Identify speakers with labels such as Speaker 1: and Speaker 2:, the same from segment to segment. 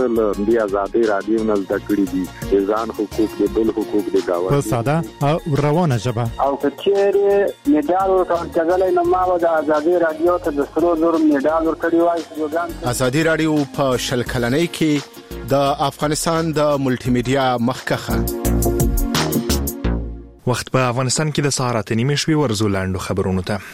Speaker 1: د آزادۍ رادیو نه زده کړی دي د ځان حقوق د بل حقوق د گاوند
Speaker 2: په ساده او روانه ژبه
Speaker 3: او کچېره میډال ورکړل نو ما د آزادۍ رادیو ته د 300 میډال ورکړی وای.
Speaker 4: آزادۍ رادیو په شل کلنۍ کې د افغانستان د ملټي میډیا مخکخه
Speaker 5: وخت په افغانستان کې د سهار 8:30 شوي ورزو لاندو خبرونو ته.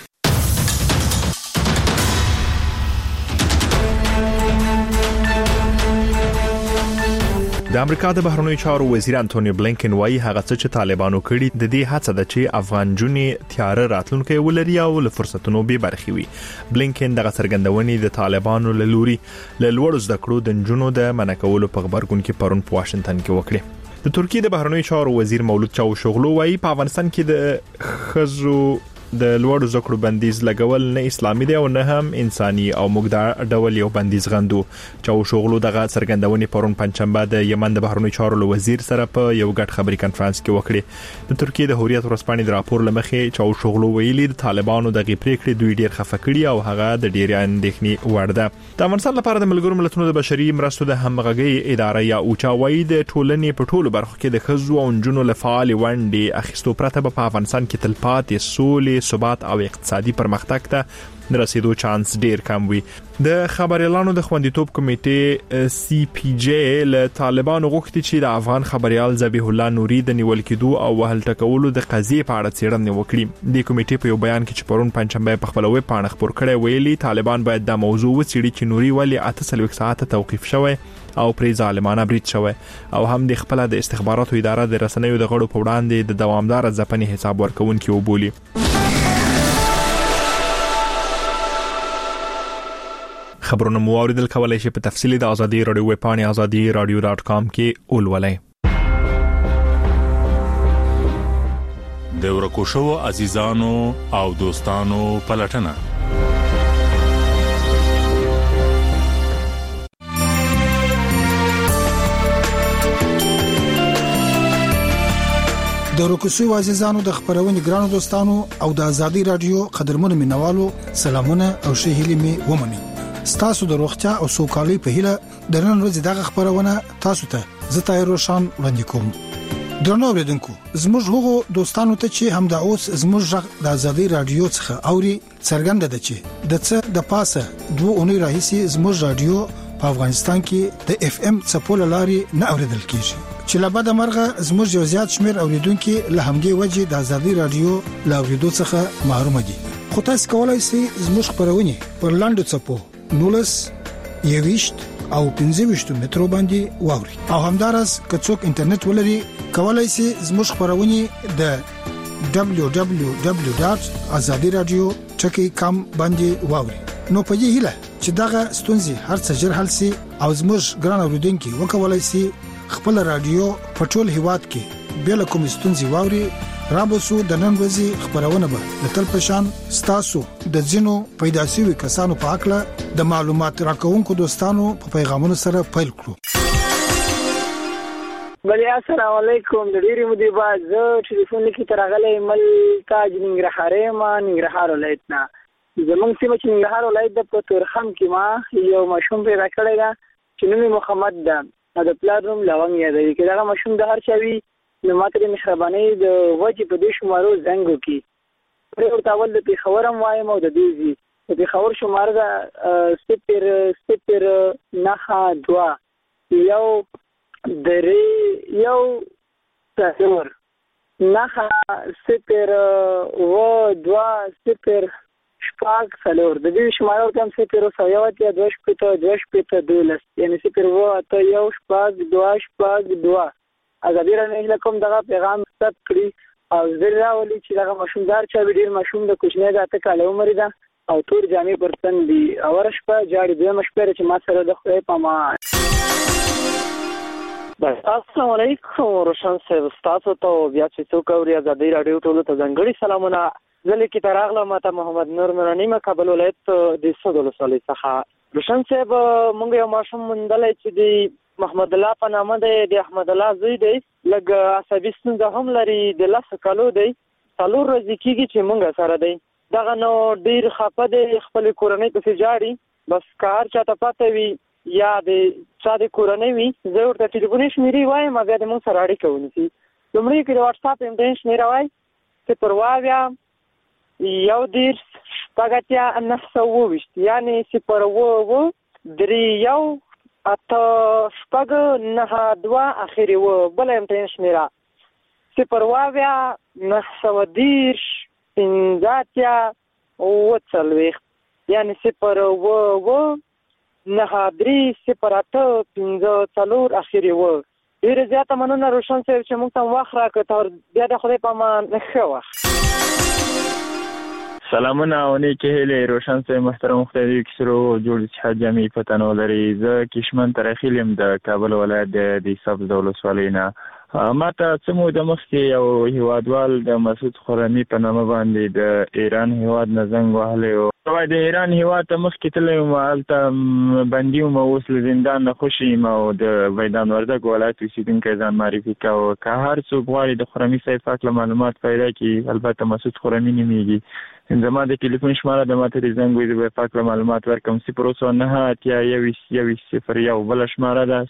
Speaker 5: د امریکا د بهرنیو چارو وزیر انټونی بلینکن وايي هغه څه چې طالبانو کړی د دې هڅه ده چې افغان جونې تیار راتلونکي ولري او له فرصتونو به برخې وي. بلینکن دغه څرګندونې د طالبانو له لوري له لوړ زده کړو د جنونو د منکولو په خبرګون کې پرون په واشنگټن کې وکړه. د ترکیه د بهرنیو چارو وزیر مولود چاوشوغلو وايي په افغانستان کې د خزو د لوړ زده کړو بندیز لګول نه اسلامي دی او نه هم انساني او موږ دا ډول یو بندیز غندو. چاوشوغلو دغه څرګندونې پرون پنځشنبه د یمن د بهرنیو چارو وزیر سره په یو ګډ خبري کانفرنس کې وکړه. د ترکیه د هوریت ورسپانې د راپور لمخې چاوشوغلو ویلي د طالبانو دغه پریکړې دوی ډیر خفه کړي او هغه د ډیر اندېښنې وړ ده. د افغانستان لپاره د ملګرو ملتونو د بشري مرستو د همغږي اداره یا اوچا وايي د ټولنې په ټولو برخو کې د خزو او جنونو لفعال ونډې اخیستو پرته په افغانستان کې تلپاتې سولې ثبات او اقتصادي پرمختګ ته رسیدو چانس ډیر کم وي. د خبريالانو د خوندیتوب کمیټې سی پی جی له طالبانو غوښتي چې د افغان خبريال ذبیح الله نوري د نیول کېدو او وهل ټکولو د قضیې په اړه څېړنه وکړي. د کمیټې په یو بیان کې چې پرون پنځشنبه په خپل ویب پاڼه خبر کړی ویلي طالبان باید د موضوع وڅېړي چې نوري ولې 48 ساعت توقيف شوی او پرې ظالمانه برید شوی او هم د خپل د استخباراتو اداره د رسنیو د غړو په وړاندې د دوامدار ځپنې حساب ورکونکي وبولي. خبرونه مو اوریدل کولای شي په تفصیلی د ازادي رادیو ویب پاڼه azadi-radio.com کې اولولای.
Speaker 6: د ورکو شو عزیزانو او دوستانو پلټنه
Speaker 7: د ورکو عزیزانو د خبرونې ګرانو دوستانو او د ازادي رادیو قدرمنو مینوالو سلامونه او ښه هیلې می ومني. ستاسو د روغتیا او سوکالۍ په هیله د نن ورځې دغه خبرونه تاسو ته زه تایر روشان وړاندې کوم. درنو اوریدونکو زموږ هغو دوستانو ته چې هم د اوس زموږ ژغ د ازادي رادیو څخه اوري څرګنده ده چې د څه د پاسه 2 اونۍ راهیسي زموږ رادیو په افغانستان کې د اف ام څپول لاري نه اوریدل کیږي چې لبد مرغه زموږ یو زیات شمیر اوریدونکو له همدې وجې د ازادي رادیو لا اوریدو څخه محروم دي. خو تاسو کولای شئ زموږ خبرونه پر لاندو څپو 19 او 15 مترو باندې واوري او همدارس که څوک انټرنیټ ولري کولای شي زموږ خبرونه د www.azadiradio.com باندې واوري. نو په دې هیله چې دغه ستونزې هر څه جر حل سي او زموږ ګران اوریدونکو وکولای شي خپل رادیو په ټول هیواد کې بل کوم ستونزې واوري. رابسو د نن ورځې خبرونه به د تل پشان ستاسو د ځینو پیدا شوی کسانو په اړه د معلومات راکونکو دوستانو په پیغامونو سره پیل کړو.
Speaker 3: بلی السلام علیکم. د ډیری مودې بعد زه ټلیفون کې ترغلې مل تاج ننګرهار ما ننګرهار ولایت نه زمونږ سیمه چې ننګرهار ولایت د پتورخم کې ما یو مشوم پیدا کړی دا چې نوم محمد ده د پلانوم لونګ یادوي کې دا مشوم د هر چوي نو ماته د مهرباني د وجه په دې شمارو زنګو کې پر ورتاول د پیښورم وایم او د دیزي د پیښور شمار دا سپر نه 2 یو درې یو څلور نه سپر و 2 سپر شپږ څلور د دې شمار کوم سپر او یو اتیا 2 شپږ 12 یعنی سپر و ته یو شپږ 2 شپږ 2 ازادي رانه کوم دغه پیغام ثبت کړی او زړه ولي چې دغه مشومدار چا ډیر مشوم د کوچنی د 8 کال عمر ده او تور جامې پرتن دي او ورشپه جاړي دوه مشپره چې ما سره د خدای په ما.
Speaker 8: السلام علیکم روشن صاحب تاسو ته بیا چې څوک اوري ازادي رادیو ټولو ته ځانګړي سلامونه. زه لیکي تراغله ماته محمد نور نورانی ما کابل ولایت د سودل صالح څخه. روشن صاحب مونږ یو ماشوم مندلای چې دی محمد الله په نامه د احمد الله زوی دی لګ عصبي ستونزه هم لري د 10 کالو دی څلور ورځې کېږي چې مونږ سره دی دغه نو ډیر خپه دی خپل کورنۍ په جاړي بس کار چاته پاتې وي یا د چا د کورنۍ وي زه ورته ټلیفوني شمیرې وایم بیا د موږ سره اړیکه ونیسي. لومړی کې د واټساپ MTN شمیره وای 020 یعنې 020-31-8-9-2 اخري و بل MTN شمیره 020-15-40 یعنې 020-9-3-0-8-15 اخري و. ډېره زیاته مننه روشن صاحب چې موږ ته وخت راکړ. بیا د خدای په امان ښه وخت.
Speaker 9: سلامونه او نیکې هیلې روشن صاحب محترم مختاري کسرو جوړ صحت جامع پتنو لري. زه کشمن ترخیل يم د کابل ولایت د سبز ولسوالۍ نه. ماته څه موده مخکې یو هیوادوال د مسعود خرمي په نامه باندې د ایران هیواد نه زنګ وهلی و. د ایران هیواد ته مخکې تللی وم، هلته بندي وم، اوس له زندان نه خوشي یم او د میدان وردګ ولایت اوسېدونکی ځان معرفي کوه. که هر څوک غواړي د خرمي صاحب په هکله معلومات پیدا کړي، البته مسعود خرمي نومېږي. زما د ټلیفون شماره د ماته د زنګ وي د په هکله معلومات ورکړم 029-21-001 بله شماره ده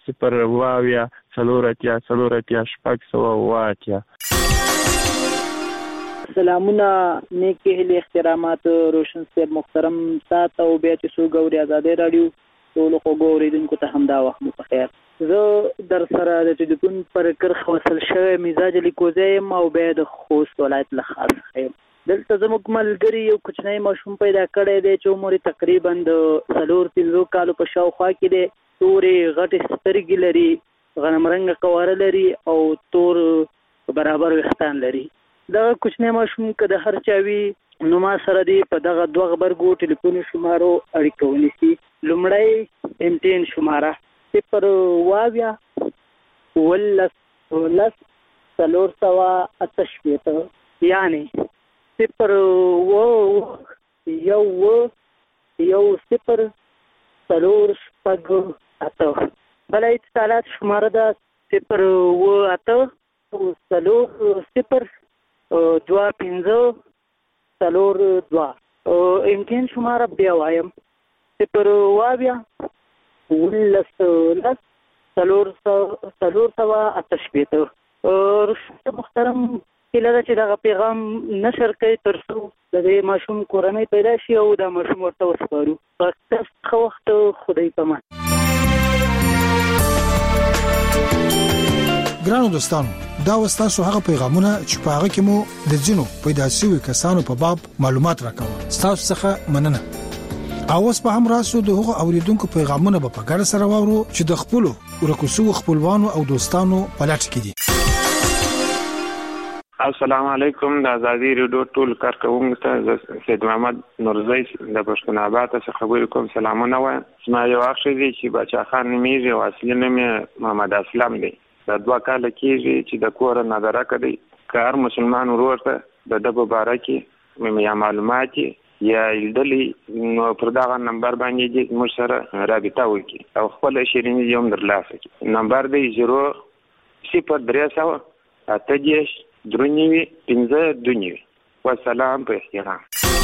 Speaker 9: 020-4-4-6-7.
Speaker 3: سلامونه نیکې هیلې احترامات روشن صاحب محترم سات او بیا چې څو ګوري آزادۍ راډیو ټولو خوږو اورېدونکو ته همدا وخت مو په خیر. زه در سره د ټلیفون پر کرښه وصل شوی مزاج لیکوزی یم او بیا د خوست ولایت له ښار څخه یم. دلته زموږ ملګري یو کوچنی ماشوم پیدا کړی دی چې عمر تقریبا د 4-5 کالو په شاوخوا کې دی. تورې غټې سترګې لري، غنم رنګه قواره لري او تور برابر ویښتان لري. دغه کوچنی ماشوم که د هر چا وي نو ما سره دی په دغه 2 غبرګو ټلیفوني شمارو اړیکه ونیسي. لومړی MTN شماره 020-4-4-8 یعنې 0-1-0-4-8. بله اتصالات شماره ده 0-2-0-2-15-42. MTN شماره بیا وایم 0-20-4-4-8. رشد محترم هیله ده چې دغه پیغام نشر کوي تر څو د دې ماشوم کورنۍ پیدا شي او دا ماشوم ورته وسپارو. ښه وخت، خدای پامان.
Speaker 7: ګرانو دوستانو، دا وستاسو هغه پیغامونه چې په هغه کې مو د ځینو پیدا شوي کسانو په باب معلومات راکوه. ستاسو څخه مننه. اوس په هم راسو د هغو اوریدونکو پیغامونه په ګډه سره واورو چې د خپلو ورکوسو خپلوانو او دوستانو په لټه کې دي.
Speaker 1: السلام علیکم. د آزادۍ ریډیو ټول کارکوونکو ته سید محمد نورزی د پښتون آباد څخه خبرې کوم. سلامونه وایم. زما یو اخ دی چې بچا خان نومېږي او اصلي نوم یې محمد اسلم دی. د 2 کاله کېږي چې د کور نظره کوي. که هر مسلمان ورور ته د ده په باره کې یا معلومات یا لیدلي نو پر دغه نمبر باندې دې موږ سره رابطه وکړي او خپل شیریني یې هم درلاسه کړي. نمبر دی 0-3-8-5-2. والسلام په احترام.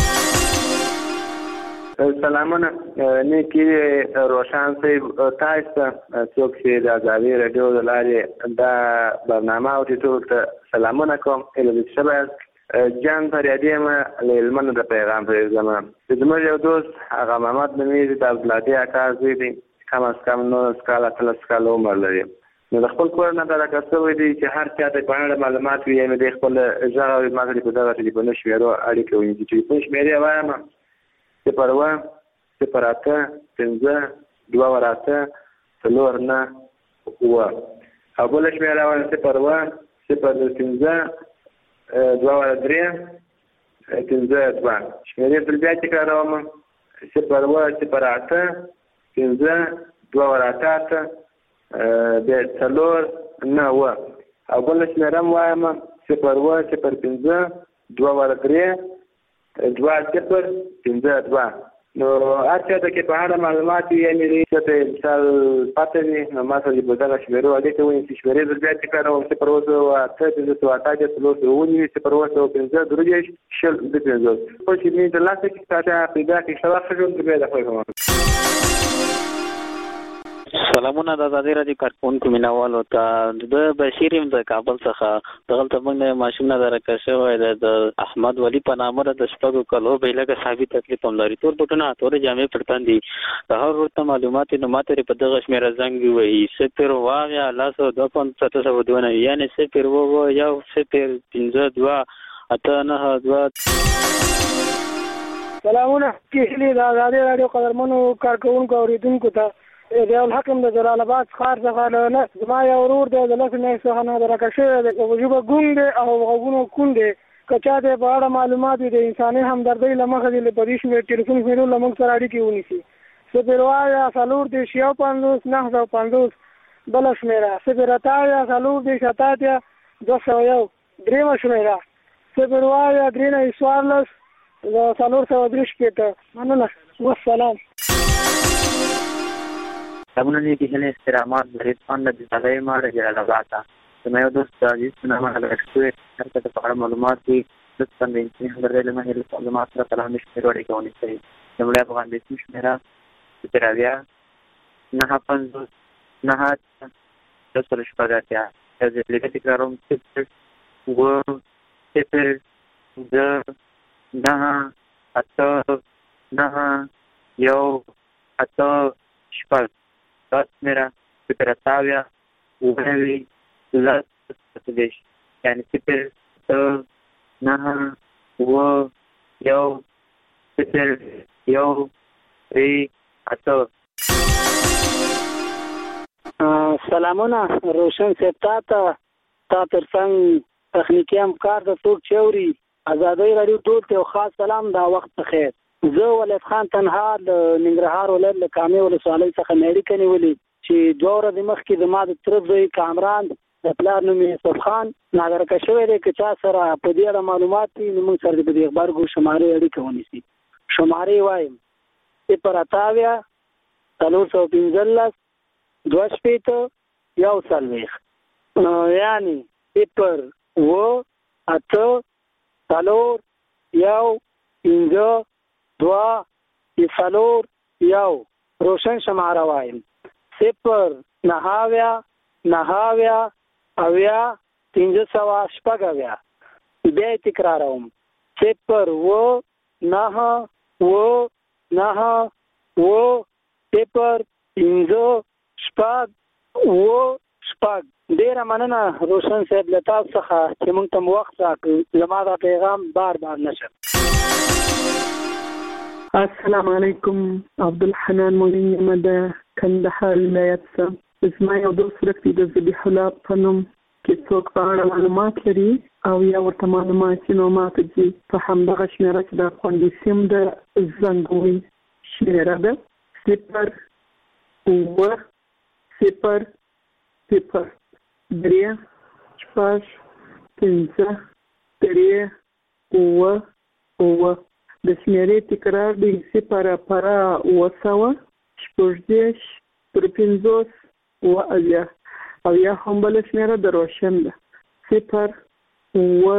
Speaker 10: سلامونه نیکی روشن صاحب، تاسو څوک چې د آزادۍ رادیو د لارې دا برنامه او ټول ته سلامونه کوم. اله شبه جان فریادی ما لمنه د پیغام په زمان زموږ یو دوست هغه محمد نومېږي د عبدالهادي اکا زوی دی. کم از کم 9 کال 13 کال عمر لري. نو د خپل کور نه دا کسوي دي چې هر چا ته په اړه معلومات وي نو د خپل ځای او ماته په دغه ټلیفون شمیرو اړیکه ونیسي. ټلیفون شمیرې وایم 0-1-0-8-2-4-9 او بل شمیره وایم 0-1-0-3-2 شمیرې بل بیا تکراروم 0-1-0-8-2-4-8 د 4-9 او بل شمیره وایم 0-1-0-3-2-4-3-2-0-5-2. نو هر چا ته کې په اړه معلومات یې لري چې مثال پاتې دي نو ما ته په دغه شمیرو اړیکه ونیسي. شمیرې بل بیا تکراروم 0-1-8-2-4-8 په چې دې د لاسه کې تاسو پیدا کې شواخ ژوند به د خپل
Speaker 11: سلامونه د ازادي راډیو کارکونکو مینوالو ته د بشیر د کابل څخه دغلته موږ ماشوم نه درکښه د احمد ولی په نامه د شپږو کلو به لکه ثابت تکلیف هم لري تور بټونه تور جامې پړتان دي د هر ورته معلومات نو ماته په دغه شمیره زنګ وي سپر واغیا لاسو 2702 یعنی سپر وو یو سپر 52 اته نه 2
Speaker 3: سلامونه کیلې د ازادي راډیو قدرمنو کارکونکو اوریدونکو ته ضیاء الحق د جلال آباد ښار څخه نه زما یو ورور دی د لاسو نه څخه نه درکښه د وجوبه ګوند او غوګونو کند کچا د بار معلومات د انساني همدردی لمخه د پدیش مې ټلیفون فیرو لمغ سره اړیکې ونیسي سپیروایا سالور د 650 950 بل شمیره سپیرتایا سالور د 77 201 دریم شمیره سپیروایا درینه ایسوارلس د سالور سره درش پېټه مننه والسلام
Speaker 8: همون یکی هنه استرامات برید خان لدی صدای ما را جلال آباد سمایو دوست عزیز سنما الاشتوی حرکت فقر معلوماتی لطفاً به انسانی همدرده لما هی معلومات را تلاهمش میروڑی که اونی سایی جمله افغان بیسمش میرا ستراویا نها پنزوز نها دسترش پاگاتیا از لیگه تکرارم سپر و سپر در نها اتا نها یو اتا شپل داس میرا سپرتاویا وغیوی لس ستدش یعنی سپر تو نه و یو سپر یو ری اتو
Speaker 3: سلامونه روشن سپتا تا ترڅنګ تخنیکی همکار د ټوک چوري ازادي راډیو ټول ته خاص سلام دا وخت بخیر زه ولید خان تنها د ننګرهار ولایت له کامې ولسوالۍ څخه مېړی کنيولې چې دوه ورځې مخکې زما د طرف ځای کامران د پلار نوم یوسف خان ناګرکه شوی دی که چا سره په دې اړه معلومات وي نو موږ سره د دې غبرګو شمارې اړیکه ونیسي شمارې وایم 0 315 2 یو څلوېښت یعنی 0 و 8 3 یو 5 2 صفر یو روشن شماره وایم 0 9 اویا 300 بیا تکراروم 0 و 9 و 9 و 0 5 و ډیره مننه روشن صاحب له تاسو څخه چې موږ ته وخت راکړ زما دا پیغام بار نشه
Speaker 12: السلام علیکم عبدالحنان مولین یم د کندهار ولایت څخه زما یو دوست ورکړي د ذبیح الله په نوم کې څوک په اړه معلومات لري او یا ورته معلومات نو ماته دي په همدغه شمیره چې د خوندي سیم د زنګوي شمیره ده 0 و 0 0 3 4 5 3 و د شمیرې تکرار دی 0 para وسوه شپږدېرش تر 50 و اویا او یا هم بله شمیره د روشن ده 0 و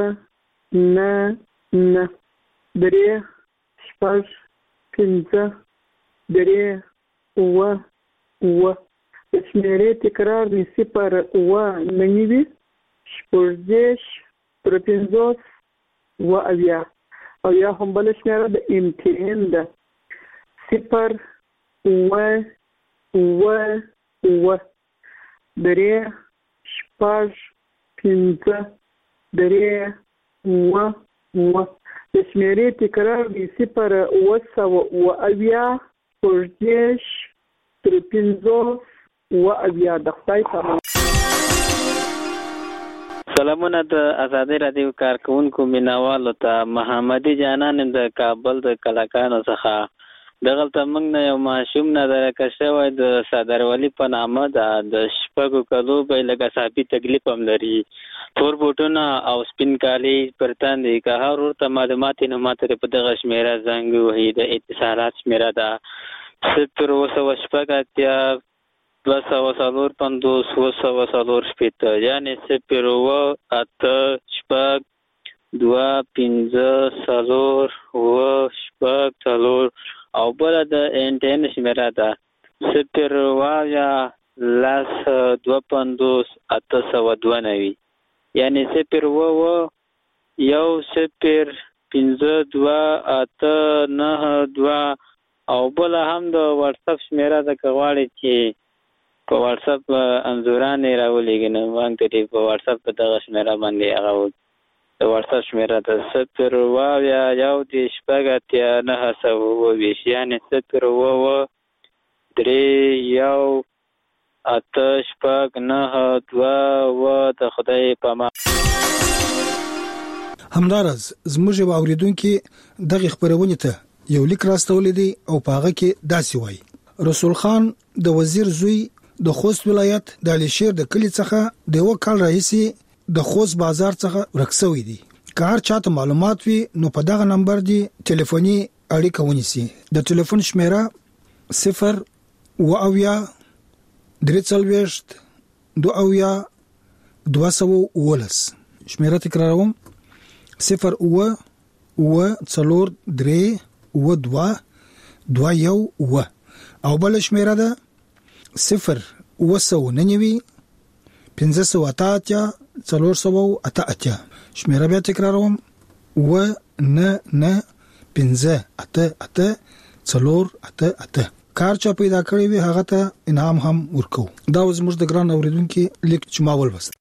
Speaker 12: 9 3 4 5 3 و د شمیرې تکرار دی 0 و 9 شپږدېرش تر 50 و اویا او یا هم بل شمیره د امتحان ده 0 و 3 4 5 3 و د شمیرې تکرار دی 0 و اویا شپږدېرش تر 50 و اویا د خدای په
Speaker 11: سلامونه د ازادي راډیو کارکونکو مینوالو ته محمدي جانان د کابل د کلاکانو څخه دغلته موږ نه یو ماشوم نه درکښه شوی د صدروالي په نامه د شپږو کلو به لکه ثابت تکلیف هم لري تور بوټونه او سپین کالي پرتان دي که هر ورته معلومات نو ماته په دغه شمیره زنګ وهي د اتصالات شمیره ده 0 250 2 یعنی 0 و 8 شپږ 2 5 4 و شپږ 4 او بل د انټرنیټ شمیره ده صفر وایا 250 یعنی 0 یو 0 52 او بل هم د واتس اپ شمیره د کغواړي چې په واتس اپ انزورانه راولېږي نو باندې په واتس اپ په دغه شمیره باندې هغه د واتس اپ شمیره د 0 وایا یو د شپږاتیا 920 یعنی 0 3 یو 8 شپږ 9 2 د خدای په امان.
Speaker 7: همدارز زموږ اوریدونکو دغه خبرونه ته یو لیک راستولې دي او پاغه کې داسې وایي: رسول خان د وزیر زوی د خوست ولایت د علشیر د کلی څخه د یو کال رئیسي د خوست بازار څخه ورکسوي دي. که هر چاته معلومات وي نو په دغه نمبر دی ټلیفوني اړیکه ونیسي. د ټلیفون شمیره 0 واویا 3 2 شمیره تکراروم 0 او بل شمیره ده 0 588 شمیره بیا تکراروم 588 کار چا پیدا کړی وي هغه ته انعام هم ورکو. دا زموږ د ګران اوریدونکو لیک چې ما ولوست.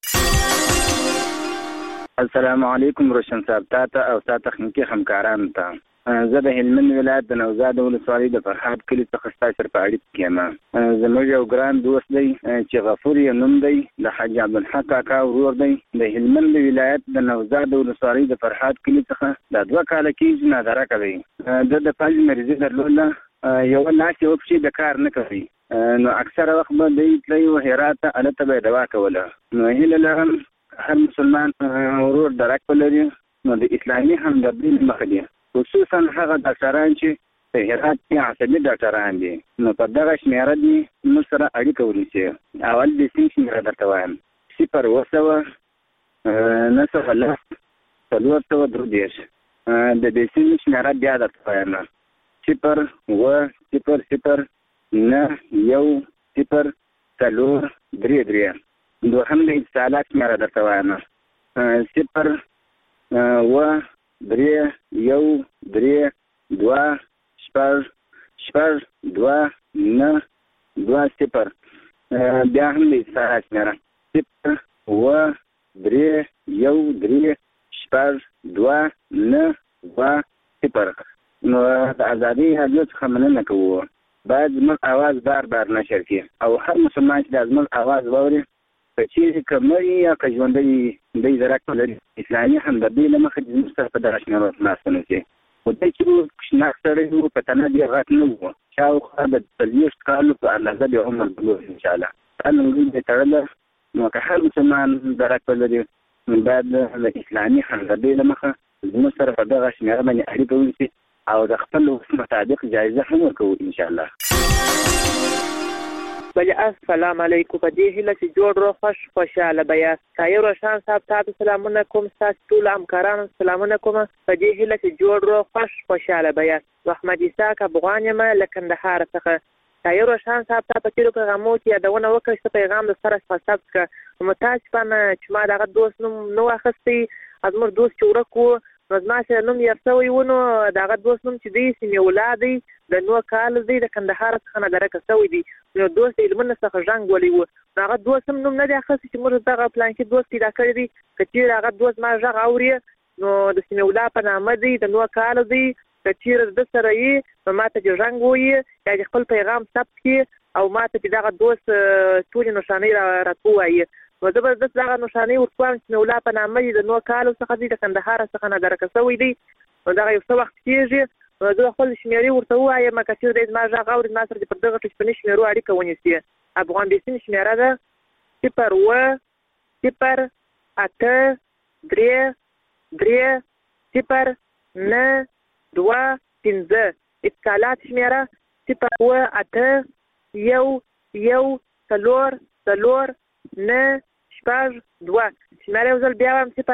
Speaker 13: السلام علیکم روشن صاحب تاسو او تاسو تخنیکی همکاران ته زه د هلمند ولایت د نوزاد ولسوالۍ د فرحات کلی څخه ستاسو په اړیکه کې یم. زموږ یو ګران دوست دی چې غفور یې نوم دی د حاج عبدالحق کاکا ورور دی د هلمند ولایت د نوزاد ولسوالۍ د فرحات کلی څخه د 2 کال کې نادره کوي. د فلج مریضي درلوده یو لاس یو پښې د کار نه کوي نو اکثره وخت به دی تللی و هرات ته هلته به دوا کوله. نو هیله لرم هر مسلمان ورور درک ولري نو د اسلامي همدردي مخه دي خصوصا هغه ډاکټران چې په هرات کې عصبي ډاکټران دي نو په دغه شمیره دي موږ سره اړیکه ونیسي. اول د سیم شمیره درته وایم 0 د دې سیم شمیره بیا درته وایم 0 دوهم د اتصالات شمیره درته وایم 0 بیا هم د اتصالات شمیره 0 نو د ازادي رادیو څخه مننه کوو. باید زموږ اواز بار نشر کړي او هر مسلمان چې د زموږ اواز واوري په چیرې که مړي یا که ژوندی دی درک ولري اسلامي همدردي له مخې زموږ سره په دغه شمیره خلاصون شي. خو دی چې کوچناک سړی و په تنه ډېر غټ نه و شاوخوا د 40 کالو په اندازه د عمر بلوغ انشاءالله دا لنګۍ دی تړله. نو که هر مسلمان درک ولري باید د اسلامي همدردي له مخه زموږ سره په دغه شمیره باندې اړیکه ونیسي او د خپل وخت مطابق جایزه هم ورکوو انشاءالله.
Speaker 14: بله السلام علیکم. په دې هیله چې جوړ روغ خوشحاله به یاست. طاهر روشن صاحب تاسو سلامونه کوم. ستاسو ټولو همکارانو سلامونه کوم. په دې هیله چې جوړ روغ خوشحاله به یاست. محمد اسحاق افغان یم له کندهار څخه. طاهر روشن صاحب تاسو په تیرو پیغامو کې یادونه وکړئ چې پیغام د سره ثبت کړه. متاسفانه چې ما دغه دوست نوم نو اخیستی زموږ دوست چې ورک و نو زما سره نوم یې سوی و نو دغه دوست نوم چې دی سیمې ولا دی د 9 کال دی د کندهار څخه نادره سوی دی. نو دوست یې هلمند څخه ژنګ ولی و هغه دوست هم نوم نه دی اخیستی چې موږ دغه پلان کې دوست پیدا کړی دی. که چیرې هغه دوست ما غږ اوري نو د سیمې ولا په نامه دی د 9 کال دی. که چیرې د سره یې نو ما ته چې ژنګ ووایي یا د خپل پیغام ثبت کړي او ما ته چې دغه دوست ټولې نښانۍ راته ووایي نو زه به دغه نښانۍ ورکوم چې مولا په نامه یې د 9 کالو څخه دی د کندهار څخه نادره سوی دی. نو دغه یو څه وخت کېږي نو زه خپل شمیرې ورته ووایم که چیرې دی زما غږ اوري ما سره پر دغه ټلیفوني شمیرو اړیکه ونیسي. افغان بیسیم شمیره ده 0 اتصالات شمیره 0 شمیره یو ځل بیا وایم 0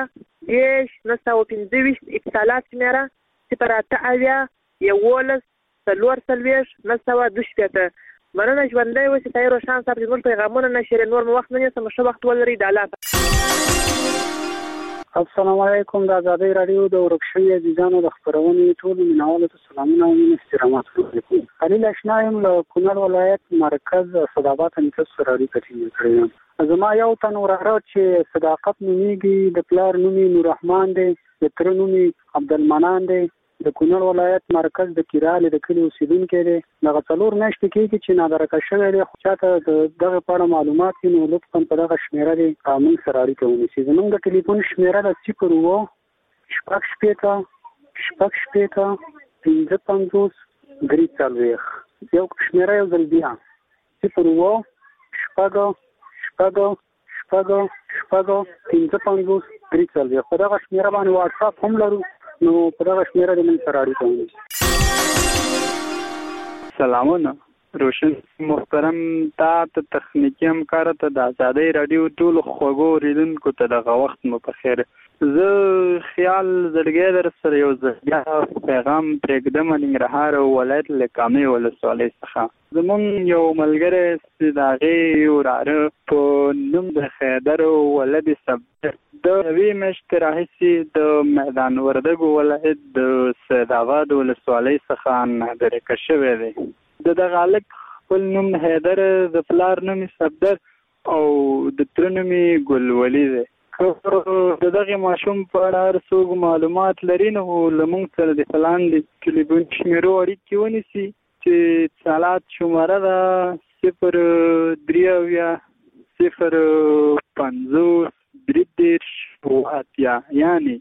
Speaker 14: اتصالات شمیره 0 11 11 442 مننه ژوندی اوسې طاهر روشن صاحب زموږ پیغامونه نشر نور مو وخت نه نیسم ښه وخت ولرئ د الله
Speaker 3: السلام علیکم د آزادۍ رادیو د ورک شوي عزیزانو د خپرونې ټولو مینوالو ته سلامونه او مینې احترامات وکړم. خلیل اشنا یم له کونړ ولایت مرکز صدابات نیکس سره اړیکه ټینګه کړې یم. زما یو تن وراره چې صداقت نومیږي، د پلار نوم یې نوررحمان دی، د تره نوم یې عبدالمنان دی، د کونړ ولایت مرکز د کیرالې د کلي اوسیدونکی دی. دغه 4 میاشتې کېږي چې نادرکه شوی دی، خو چاته د دغه په اړه معلومات وي نو لطفا په دغه شمېره دی موږ سره اړیکه ونیسي. زموږ د ټلیفون شمېره ده 0 یو شمېره یو ځل بیا 0 په دغه شمېره باندې واټساپ هم لرو نو په دغه شمېره د موږ سره اړیکه ونیسي.
Speaker 15: سلامونه روشن محترم تا ته تخنیکی همکار ته د آزادۍ رادیو ټولو خوږو اوریدونکو ته دغه وخت مو په خیر. زه خیال زړګی در سره یو ځل پیغام پرېږدم ننګرهار ولایت له کامې ولسوالۍ څخه. زموږ یو ملګری چې د هغې وراره په نوم د خیدر ولد صبر د یوې میاشتې راهیسې د میدان وردګو ولایت د سیدآباد ولسوالۍ څخه نادرکه شوی دی. د دغه هلک خپل نوم حیدر، د پلار نوم صبر او د تره نوم ګلولي دی. د دغه ماشوم په اړه هر څوک معلومات لري نو له موږ سره د لاندې ټلیفون شمېرو اړیکې ونیسي چې اتصالات شماره ده 03050 یعنی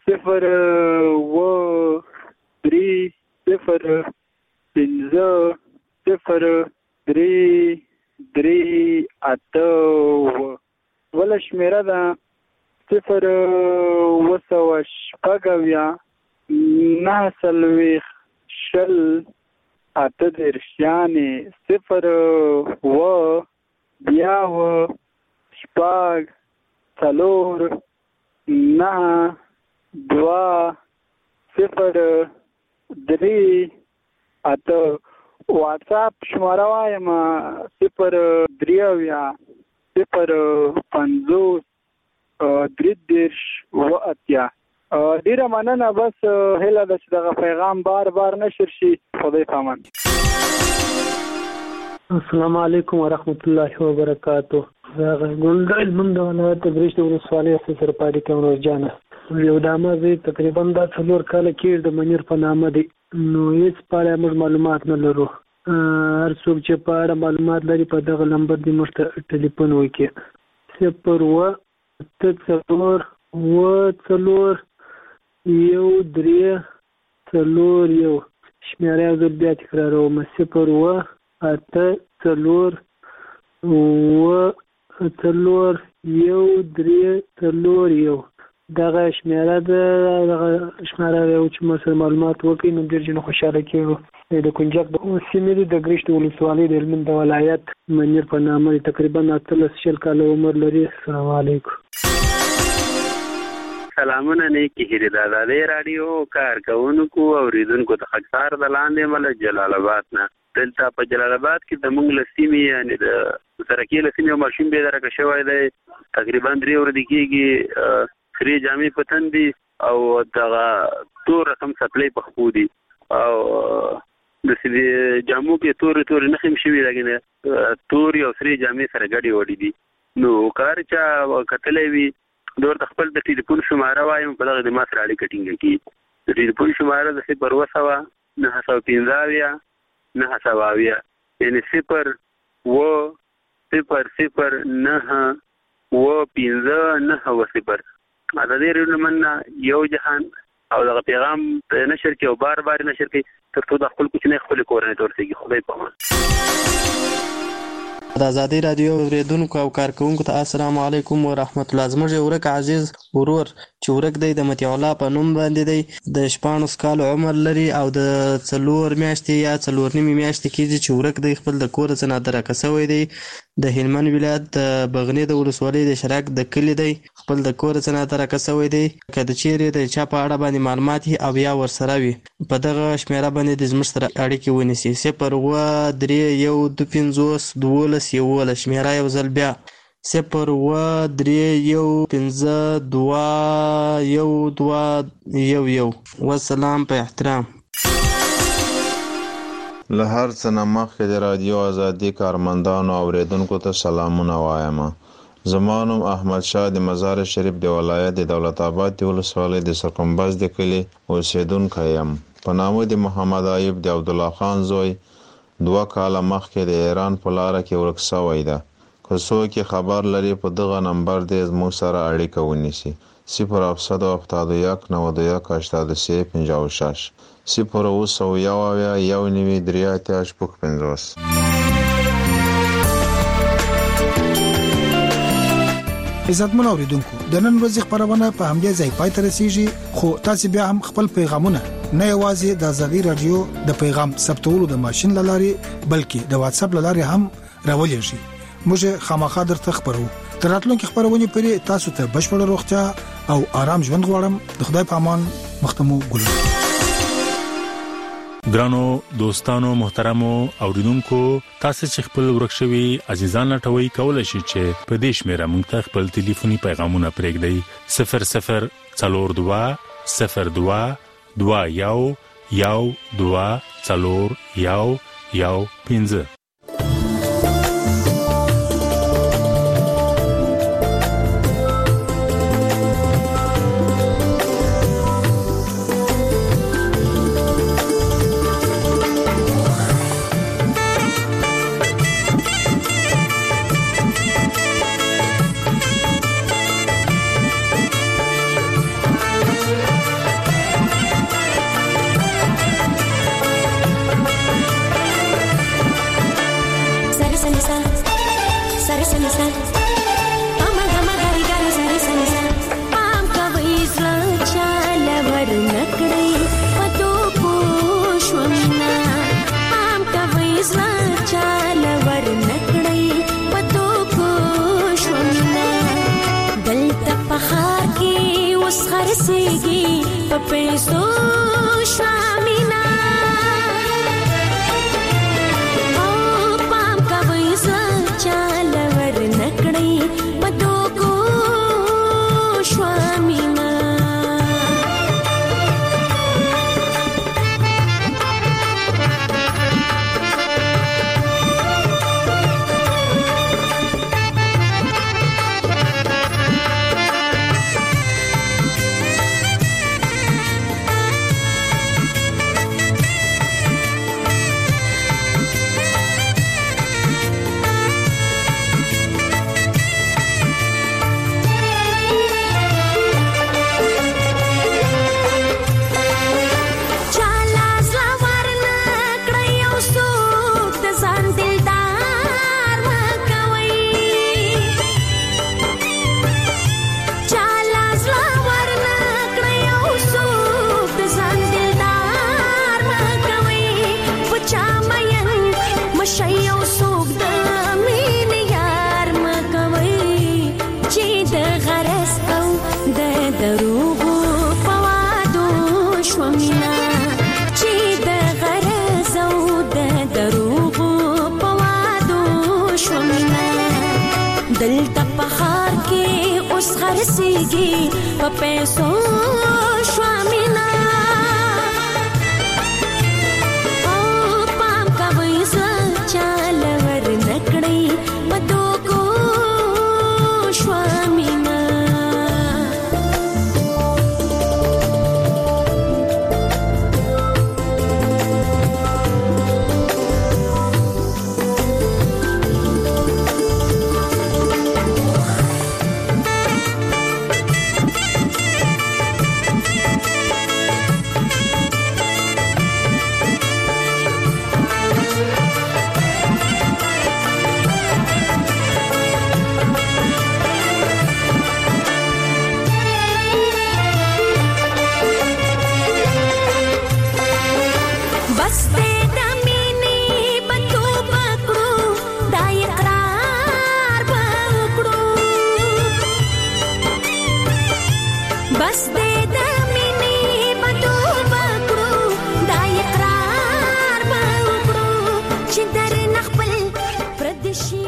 Speaker 15: 030500338 ولا شمېره ده 0 یعنی 0 واتساپ شماره وایم 0 ډیره مننه. بس هیله ده چې دغه پیغام بار نشر شي. خدای پامان.
Speaker 16: السلام علیکم ورحمت الله وبرکاته. زه ګلدل من د ولایت برېښ د ولسوالۍ سره پاتې کوم روزانه یو دامه زه تقریبا دا 4 کاله کې د منیر په نامه دی نو هیڅ په اړه موږ معلومات نه لرو. هر څوک چې په اړه معلومات لري په دغه نمبر دی موږ ته ټلیفون وکړي 0 شمېره یو ځل بیا تکراروم 0 دغه شمېره ده. دغه شمېره یو چې موږ سره معلومات وکړي نو ډېر جن خوشحاله کېږو. د کنجک د سیمې د ګرشت ولسوالۍ د هلمند ولایت منیر په نامه تقریبا 18 کاله عمر لري. السلام علیکم.
Speaker 17: سلامونه نیکی هیرې د آزادۍ راډیو کارکوونکو او اوریدونکو ته خاکسار د لاندې مله جلال آباد نه. دلته په جلال آباد کې د موږ له سیمې یعنې د سرکې له سیمې یو ماشوم بېدرکه شوی دی. تقریبا 3 ورځې کېږي. خرې جامې په تن دي او دغه تور رقم څپلۍ په خپو دي او د جامو کې تورې نښې هم شوي لګې تورې او سرې جامې سره ګډې وډې دي. نو که هر چا کتلی وي د ورته خپل د ټلیفون شماره وایم په دغه د ما سره اړیکه ټینګه کړي. د ټلیفون شماره د 0 یعنی 0 آزادۍ رادیو مننه یو جهان او دغه پیغام نشر کړي او بار نشر کړي تر څو د خپل کوچنۍ خپلې کورنۍ ته ورسېږي. خدای پامان.
Speaker 18: د آزادۍ رادیو اوریدونکو او کارکوونکو ته السلام علیکم ورحمت الله. زموږ یو ورک عزیز ورور چې ورک دی د مطیع الله په نوم باندې دی، د 14 کال عمر لري او د 4 میاشتې یا 4 نیمې میاشتې کېږي چې ورک دی، خپل د کور څخه نادرکه شوی دی. د هلمند ولایت د بغنی د ولسوالۍ د شراک د کلي دی، خپل د کور څخه نادرکه شوی دی. که د چیرې د چا په اړه باندې معلومات او یا ورسره وي په دغه شمیره باندې د زموږ سره اړیکې ونیسي. 023151211 شمیره یو ځل بیا 023151211. والسلام په احترام.
Speaker 19: له هر څه نه مخکې د رادیو ازادي کارمندانو او اوریدونکو ته سلامونه وایم. زما نوم احمد شاه د مزار شریف د ولایت د دولت آباد د ولسوالۍ د سرکمباز د کلي اوسیدونکی یم. په نامه د محمد ایوب د عبدالله خان زوی 2 کاله مخکې د ایران په لاره کې ورک شوی ده. که څوک خبر لري په دغه نمبر د زموږ سره اړیکه ونیسي. 070718386 020119385.
Speaker 7: عزتمن اوریدونکو، د نن ورځې خبرونه په همدې ځای پای ته رسیږي، خو تاسو بیا هم خپل پیغامونه نه یوازې د ازادي رادیو د پیغام ثبتولو د ماشين لاري بلکې د واتس اپ لاري هم راولېږئ. موږ خامخا درته خبرو. تر راتلونکي خبرونه پرې تاسو ته بشپړ روغتیا او آرام ژوند غواړم. د خدای په امان. مختمو ګل.
Speaker 6: ګرانو دوستانو محترمو اوریدونکو، تاسو چې خپل ورکشوي عزیزان لټوي کولای شئ چې په دې شمیره موږ ته خپل ټلیفوني پیغامونه پرېږدئ. 004212011415.
Speaker 20: دلته په خار کې اوس خرڅيږي په پیسو